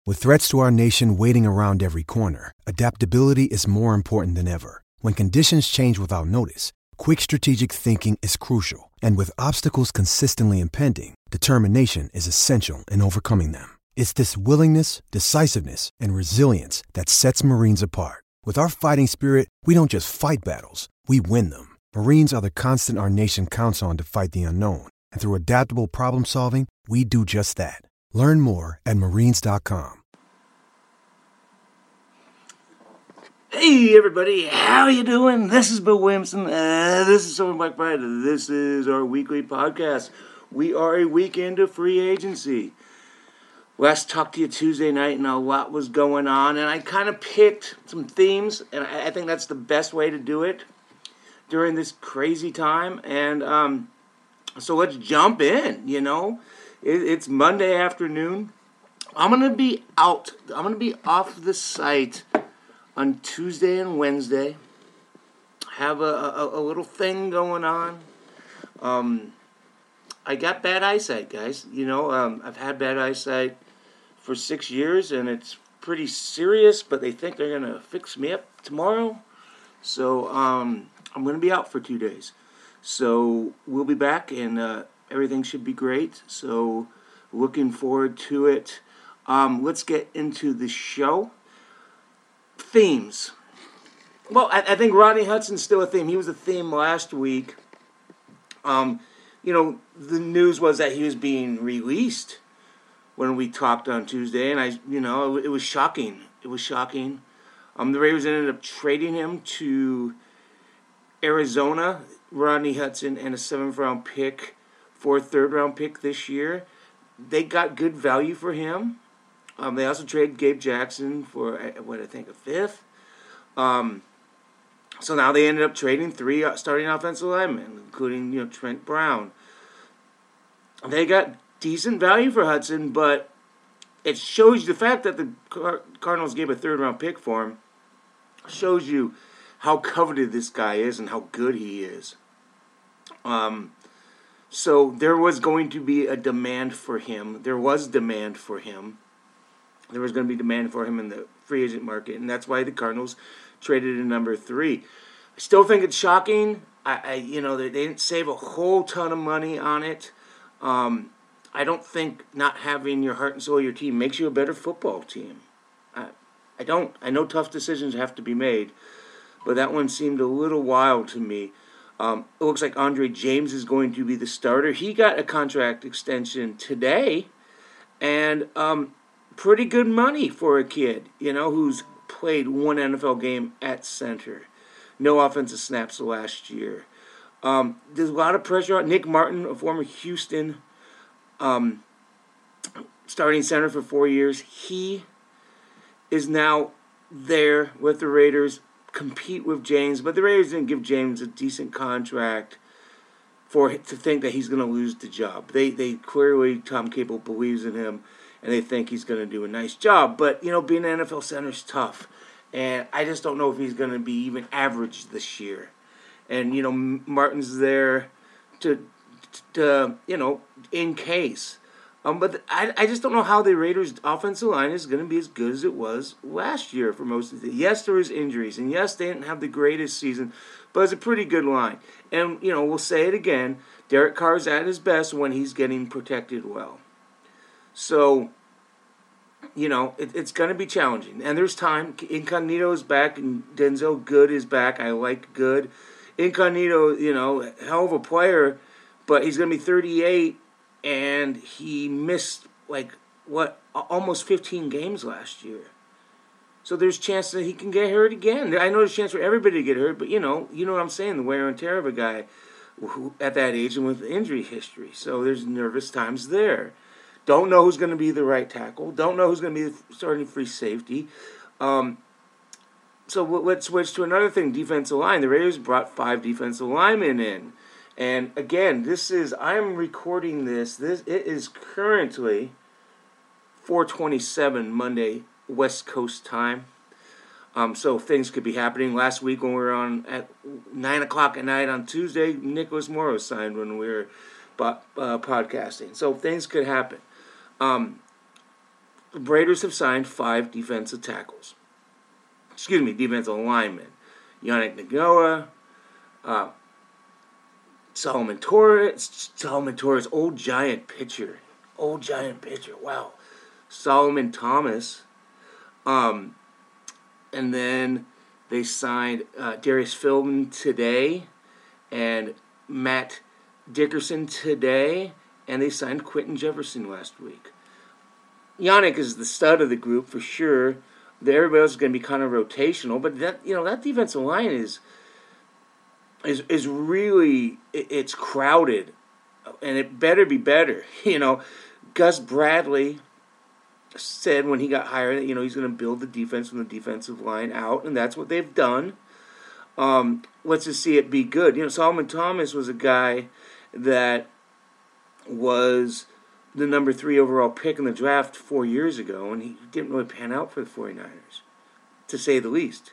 With threats to our nation waiting around every corner, adaptability is more important than ever. When conditions change without notice, quick strategic thinking is crucial. And with obstacles consistently impending, determination is essential in overcoming them. It's this willingness, decisiveness, and resilience that sets Marines apart. With our fighting spirit, we don't just fight battles, we win them. Marines are the constant our nation counts on to fight the unknown. And through adaptable problem solving, we do just that. Learn more at marines.com. Hey everybody, how you doing? This is Bill Williamson. This is Silver Black Friday. This is our weekly podcast. We are a week into free agency. Last talked to you Tuesday night and a lot was going on, and I kind of picked some themes, and I think that's the best way to do it during this crazy time. And so let's jump in. It's Monday afternoon. I'm gonna be out. I'm gonna be off the site on Tuesday and Wednesday. Have a little thing going on. I got bad eyesight, guys. I've had bad eyesight for 6 years, and it's pretty serious, but they think they're going to fix me up tomorrow. So I'm going to be out for 2 days. So we'll be back, and everything should be great. So looking forward to it. Let's get into the show. Themes. Well, I think Rodney Hudson's still a theme. He was a theme last week. The news was that he was being released when we talked on Tuesday, and it was shocking. It was shocking. The Raiders ended up trading him to Arizona, Rodney Hudson, and a 7th-round pick for a 3rd-round pick this year. They got good value for him. They also traded Gabe Jackson for, a 5th. So now they ended up trading 3 starting offensive linemen, including, Trent Brown. They got decent value for Hudson, but it shows you the fact that the Cardinals gave a 3rd-round pick for him shows you how coveted this guy is and how good he is. So there was going to be a demand for him. There was demand for him. There was going to be demand for him in the free agent market, and that's why the Cardinals traded in number 3. I still think it's shocking. They didn't save a whole ton of money on it. I don't think not having your heart and soul of your team makes you a better football team. I don't. I know tough decisions have to be made, but that one seemed a little wild to me. It looks like Andre James is going to be the starter. He got a contract extension today, and pretty good money for a kid, who's played one NFL game at center. No offensive snaps last year. There's a lot of pressure on Nick Martin, a former Houston starting center for 4 years. He is now there with the Raiders, compete with James, but the Raiders didn't give James a decent contract to think that he's going to lose the job. They clearly, Tom Cable believes in him, and they think he's going to do a nice job. But, being an NFL center is tough. And I just don't know if he's going to be even average this year. And, Martin's there to in case. But I just don't know how the Raiders' offensive line is going to be as good as it was last year for most of it. Yes, there was injuries. And, yes, they didn't have the greatest season. But it's a pretty good line. And, we'll say it again. Derek Carr's at his best when he's getting protected well. So, it's going to be challenging. And there's time. Incognito is back, and Denzel Good is back. I like Good. Incognito, hell of a player, but he's going to be 38, and he missed, almost 15 games last year. So there's a chance that he can get hurt again. I know there's a chance for everybody to get hurt, but, you know what I'm saying, the wear and tear of a guy who, at that age and with injury history. So there's nervous times there. Don't know who's going to be the right tackle. Don't know who's going to be the starting free safety. So let's switch to another thing, defensive line. The Raiders brought 5 defensive linemen in. And again, I'm recording this. It is currently 4:27 Monday, West Coast time. So things could be happening. Last week when we were on at 9 o'clock at night on Tuesday, Nicholas Morrow signed when we were podcasting. So things could happen. the Raiders have signed 5 defensive tackles. Defensive linemen. Yannick Ngakoue, Solomon Torres, old giant pitcher. Wow. Solomon Thomas. And then they signed Darius Philbin today and Matt Dickerson today, and they signed Quentin Jefferson last week. Yannick is the stud of the group for sure. Everybody else is going to be kind of rotational, but that defensive line is really, it's crowded, and it better be better. Gus Bradley said when he got hired that he's going to build the defense from the defensive line out, and that's what they've done. Let's just see it be good. Solomon Thomas was a guy that was the number 3 overall pick in the draft 4 years ago, and he didn't really pan out for the 49ers, to say the least.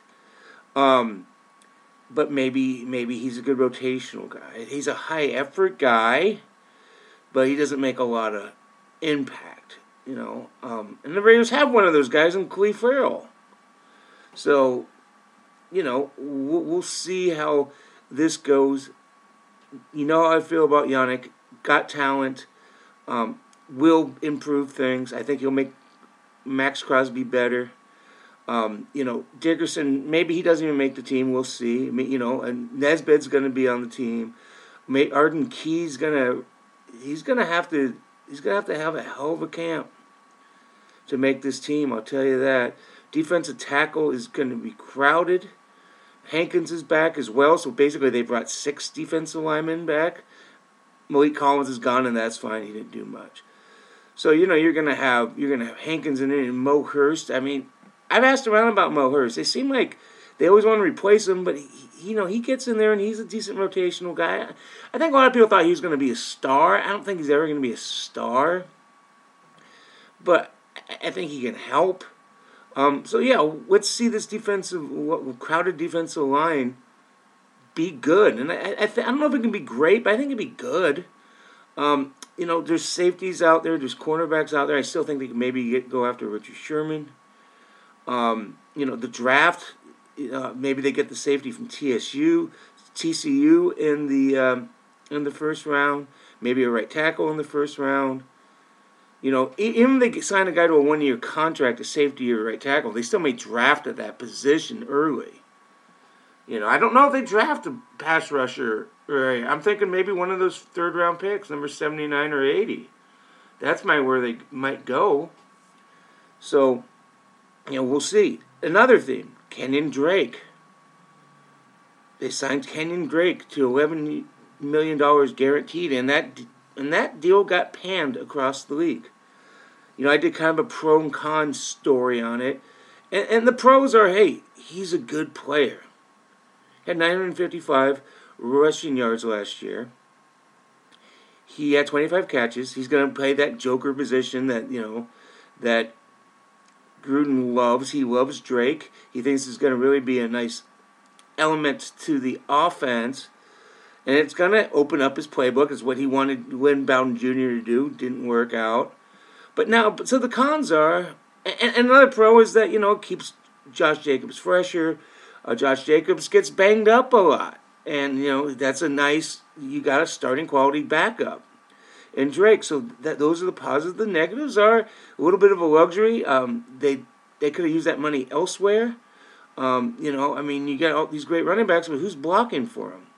But maybe he's a good rotational guy. He's a high-effort guy, but he doesn't make a lot of impact, And the Raiders have one of those guys in Clelin Ferrell. So, we'll see how this goes. How I feel about Yannick. Got talent. Will improve things. I think he'll make Max Crosby better. Dickerson, maybe he doesn't even make the team. We'll see. And Nesbitt's going to be on the team. Arden Key's he's going to have to have a hell of a camp to make this team. I'll tell you that. Defensive tackle is going to be crowded. Hankins is back as well, so basically they brought 6 defensive linemen back. Malik Collins is gone, and that's fine. He didn't do much. So you're gonna have Hankins in it and Mo Hurst. I mean, I've asked around about Mo Hurst. They seem like they always want to replace him, but he gets in there and he's a decent rotational guy. I think a lot of people thought he was going to be a star. I don't think he's ever going to be a star, but I think he can help. Let's see this crowded defensive line be good. And I don't know if it can be great, but I think it'd be good. There's safeties out there, there's cornerbacks out there. I still think they can maybe go after Richard Sherman. The draft, maybe they get the safety from TCU in the first round. Maybe a right tackle in the first round. Even if they sign a guy to a 1-year contract, a safety or a right tackle, they still may draft at that position early. I don't know if they draft a pass rusher. Right. I'm thinking maybe one of those 3rd-round picks, number 79 or 80. That's where they might go. So, we'll see. Another thing, Kenyon Drake. They signed Kenyon Drake to $11 million guaranteed, and that deal got panned across the league. I did kind of a pro and con story on it. And the pros are, hey, he's a good player. Had 955 rushing yards last year. He had 25 catches. He's going to play that joker position that Gruden loves. He loves Drake. He thinks it's going to really be a nice element to the offense. And it's going to open up his playbook. It's what he wanted Lynn Bowden Jr. to do. Didn't work out. So the cons are, and another pro is that, it keeps Josh Jacobs fresher. Josh Jacobs gets banged up a lot. And, that's you got a starting quality backup in Drake. So those are the positives. The negatives are a little bit of a luxury. They could have used that money elsewhere. You got all these great running backs, but who's blocking for them?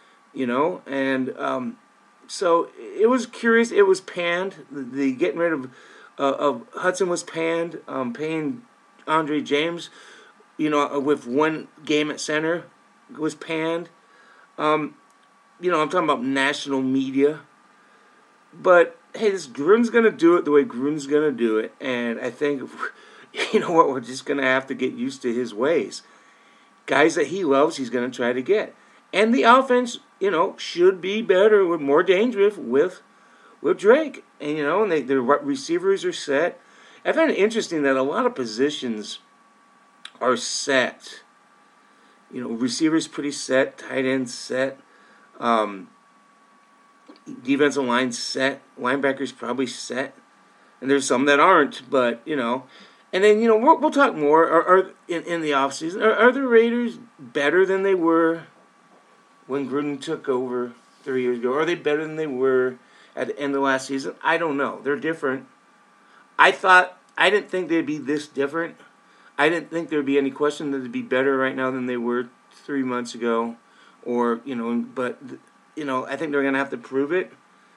So it was curious. It was panned. The getting rid of Hudson was panned. Paying Andre James, with 1 game at center was panned. I'm talking about national media. But, hey, Gruden's going to do it the way Gruden's going to do it. And I think, we're just going to have to get used to his ways. Guys that he loves, he's going to try to get. And the offense, should be better, more dangerous with Drake. And, and the receivers are set. I find it interesting that a lot of positions are set. Receivers pretty set, tight end set, defensive line set, linebackers probably set. and there's some that aren't. But and then we'll talk more. Are in the offseason, are the Raiders better than they were when Gruden took over 3 years ago? Are they better than they were at the end of last season? I don't know. They're different. I didn't think they'd be this different. I didn't think there'd be any question that they'd be better right now than they were 3 months ago, or but I think they're gonna have to prove it.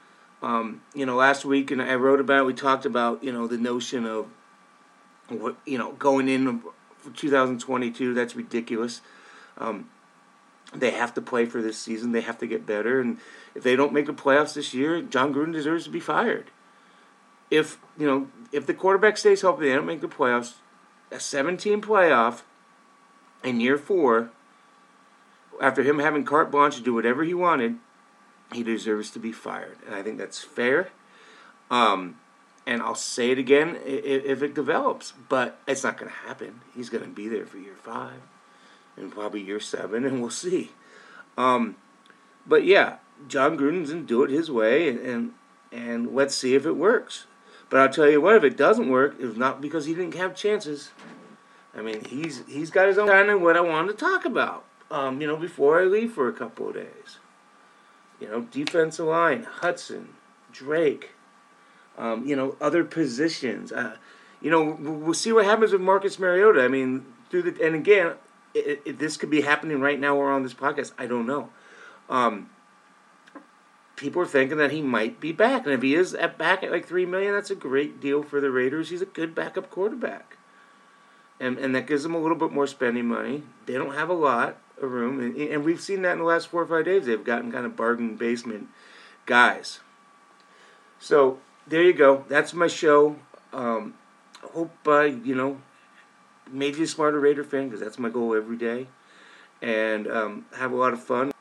Last week, and I wrote about it. We talked about the notion of what going in for 2022. That's ridiculous. They have to play for this season. They have to get better, and if they don't make the playoffs this year, John Gruden deserves to be fired. If the quarterback stays healthy, they don't make the playoffs. A 17 playoff in year 4, after him having carte blanche to do whatever he wanted, he deserves to be fired. And I think that's fair. And I'll say it again if it develops. But it's not going to happen. He's going to be there for year 5 and probably year 7, and we'll see. But yeah, John Gruden's going to do it his way, and let's see if it works. But I'll tell you what, if it doesn't work, it's not because he didn't have chances. I mean, he's got his own kind of what I wanted to talk about, before I leave for a couple of days. Defensive line, Hudson, Drake, other positions. We'll see what happens with Marcus Mariota. I mean, and again, this could be happening right now or on this podcast. I don't know. People are thinking that he might be back. And if he is back at like $3 million, that's a great deal for the Raiders. He's a good backup quarterback. And that gives them a little bit more spending money. They don't have a lot of room. And we've seen that in the last 4 or 5 days. They've gotten kind of bargain basement guys. So, there you go. That's my show. I hope, made you a smarter Raider fan, because that's my goal every day. And have a lot of fun.